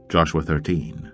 Joshua 13.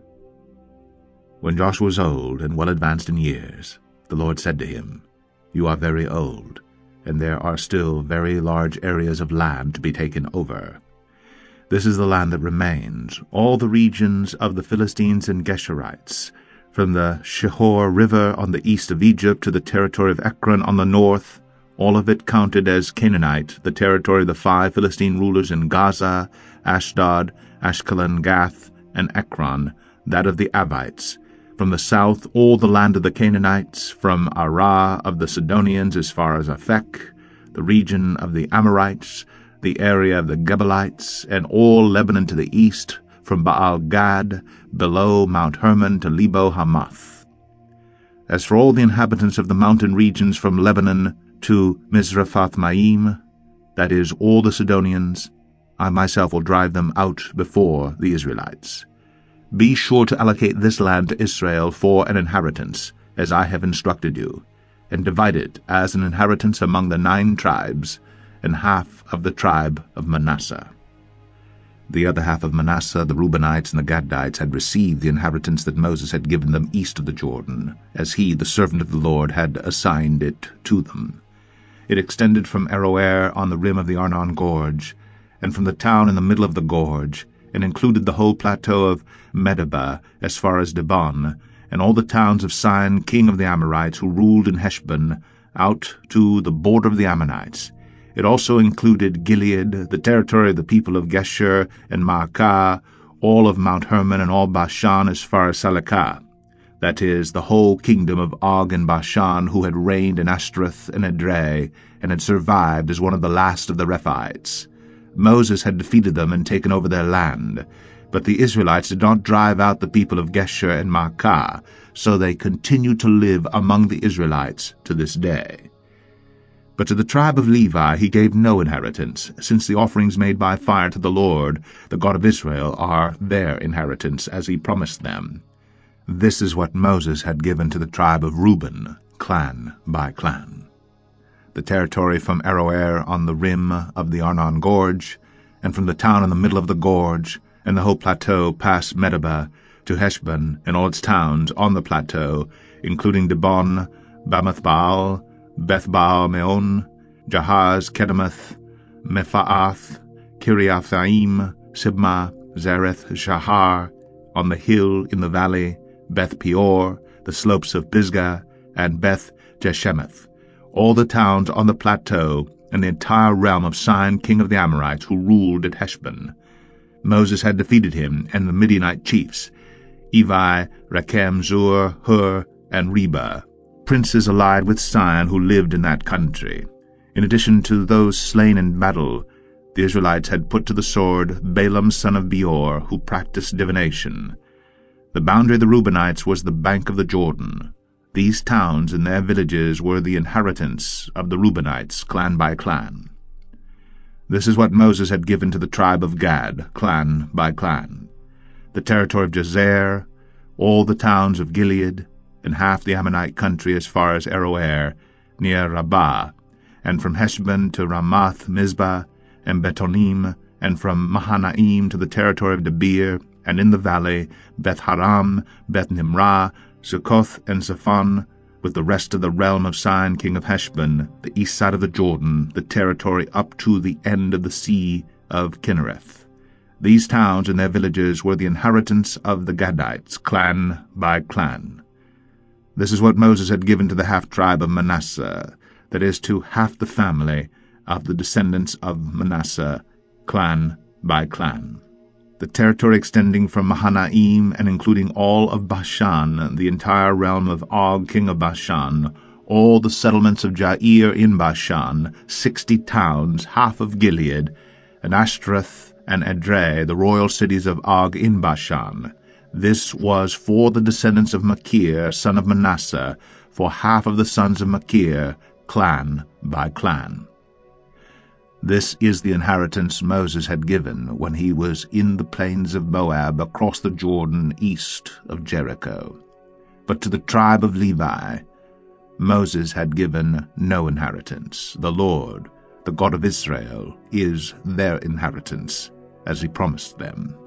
When Joshua was old and well advanced in years, the Lord said to him, "You are very old, and there are still very large areas of land to be taken over. This is the land that remains, all the regions of the Philistines and Geshurites, from the Shihor River on the east of Egypt to the territory of Ekron on the north, all of it counted as Canaanite, the territory of the 5 Philistine rulers in Gaza, Ashdod, Ashkelon, Gath, and Ekron, that of the Avites. From the south, all the land of the Canaanites, from Arah of the Sidonians as far as Aphek, the region of the Amorites, the area of the Gebalites, and all Lebanon to the east, from Baal-Gad, below Mount Hermon to Lebo Hamath. As for all the inhabitants of the mountain regions from Lebanon to Mizraphath-Maim, that is, all the Sidonians, I myself will drive them out before the Israelites. Be sure to allocate this land to Israel for an inheritance, as I have instructed you, and divide it as an inheritance among the 9 tribes, and half of the tribe of Manasseh." The other half of Manasseh, the Reubenites and the Gadites, had received the inheritance that Moses had given them east of the Jordan, as he, the servant of the Lord, had assigned it to them. It extended from Aroer on the rim of the Arnon Gorge, and from the town in the middle of the gorge, and included the whole plateau of Medeba as far as Dibon, and all the towns of Sihon king of the Amorites, who ruled in Heshbon, out to the border of the Ammonites. It also included Gilead, the territory of the people of Geshur and Maacah, all of Mount Hermon, and all Bashan as far as Salekah, that is, the whole kingdom of Og and Bashan, who had reigned in Ashtaroth and Edrei, and had survived as one of the last of the Rephaites. Moses had defeated them and taken over their land, but the Israelites did not drive out the people of Geshur and Maacah, so they continued to live among the Israelites to this day. But to the tribe of Levi he gave no inheritance, since the offerings made by fire to the Lord, the God of Israel, are their inheritance, as he promised them. This is what Moses had given to the tribe of Reuben, clan by clan. The territory from Aroer on the rim of the Arnon Gorge, and from the town in the middle of the gorge, and the whole plateau past Medeba to Heshbon and all its towns on the plateau, including Dibon, Bamoth-baal, Beth-baal-meon, Jahaz, Kedemoth, Mephaath, Kiriathaim, Sibmah, Zareth, Shahar, on the hill in the valley, Beth-peor, the slopes of Pisgah, and Beth-Jeshemeth, all the towns on the plateau, and the entire realm of Sihon king of the Amorites, who ruled at Heshbon. Moses had defeated him and the Midianite chiefs, Evi, Rakem, Zur, Hur, and Reba, princes allied with Sihon who lived in that country. In addition to those slain in battle, the Israelites had put to the sword Balaam son of Beor, who practiced divination. The boundary of the Reubenites was the bank of the Jordan. These towns and their villages were the inheritance of the Reubenites, clan by clan. This is what Moses had given to the tribe of Gad, clan by clan: the territory of Jazer, all the towns of Gilead, and half the Ammonite country as far as Aroer, near Rabbah, and from Heshbon to Ramath Mizpah, and Betonim, and from Mahanaim to the territory of Debir, and in the valley, Beth-haram, Beth-nimrah, Succoth, and Zephon, with the rest of the realm of Sihon king of Heshbon, the east side of the Jordan, the territory up to the end of the sea of Kinnereth. These towns and their villages were the inheritance of the Gadites, clan by clan. This is what Moses had given to the half-tribe of Manasseh, that is, to half the family of the descendants of Manasseh, clan by clan. The territory extending from Mahanaim and including all of Bashan, the entire realm of Og king of Bashan, all the settlements of Jair in Bashan, 60 towns, half of Gilead, and Ashtaroth and Edrei, the royal cities of Og in Bashan. This was for the descendants of Machir, son of Manasseh, for half of the sons of Machir, clan by clan. This is the inheritance Moses had given when he was in the plains of Moab across the Jordan east of Jericho. But to the tribe of Levi, Moses had given no inheritance. The Lord, the God of Israel, is their inheritance, as he promised them.